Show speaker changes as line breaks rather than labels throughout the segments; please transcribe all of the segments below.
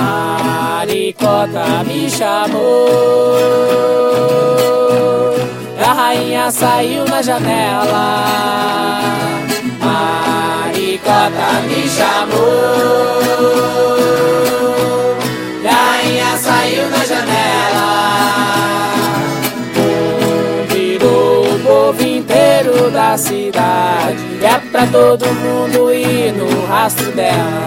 Maricota me chamou, a rainha saiu na janela. Maricota me chamou, a rainha saiu na janela. Convidou o povo inteiro da cidade, é pra todo mundo ir no rastro dela.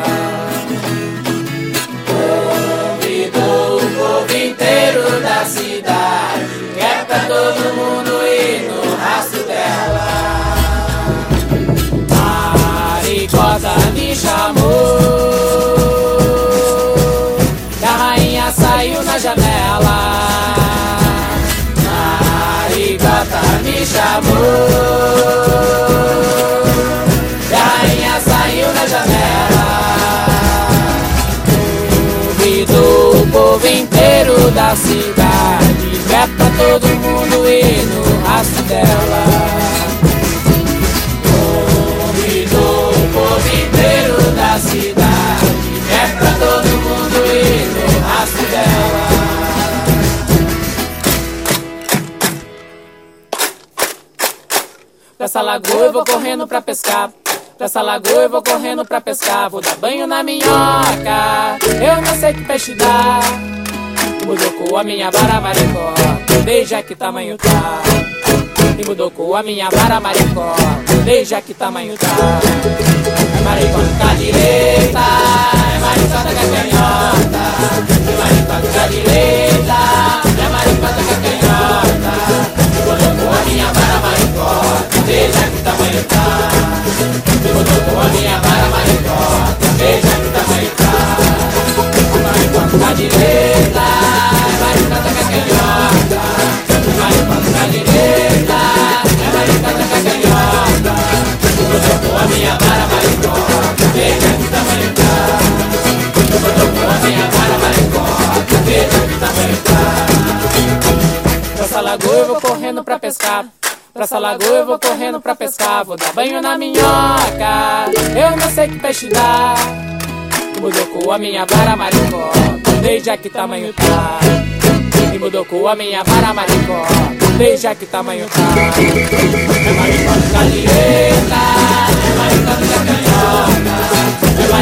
Convidou o povo inteiro da cidade, é pra todo mundo ir no rastro dela. Maricota me chamou, a rainha saiu na janela. Maricota me chamou, a rainha saiu na janela. Convidou o povo inteiro da cidade, é pra todo mundo ir no rastro dela. Convidou o povo inteiro da cidade, é pra todo mundo ir no rastro dela. Pra essa lagoa eu vou correndo pra pescar, pra essa lagoa eu vou correndo pra pescar. Vou dar banho na minhoca, eu não sei que peixe dá. Mudou com a minha vara maricó, veja que tamanho tá. E mudou com a minha vara maricó, veja que tamanho tá. É maricota com a direita, é maricota com a canhota. É maricota com a direita, é maricota com a canhota. E mudou com a minha vara maricó, veja que tamanho tá. E mudou com a minha vara maricó, veja que tamanho tá. É maricota com a direita, é maricota com a canhota. É maricota com a direita, é maricota com a canhota. E mudou com a minha vara maricó, veja que tamanho tá. E mudou com a minha vara maricó, veja que tamanho tá. Pra essa lagoa eu vou correndo pra pescar, pra essa lagoa eu vou correndo pra pescar. Vou dar banho na minhoca, eu não sei que peixe dá. Mudou com a minha vara maricó, veja que tamanho tá. E mudou com a minha vara maricó, veja que tamanho tá. É maricota com a direita, é maricota com a canhota. É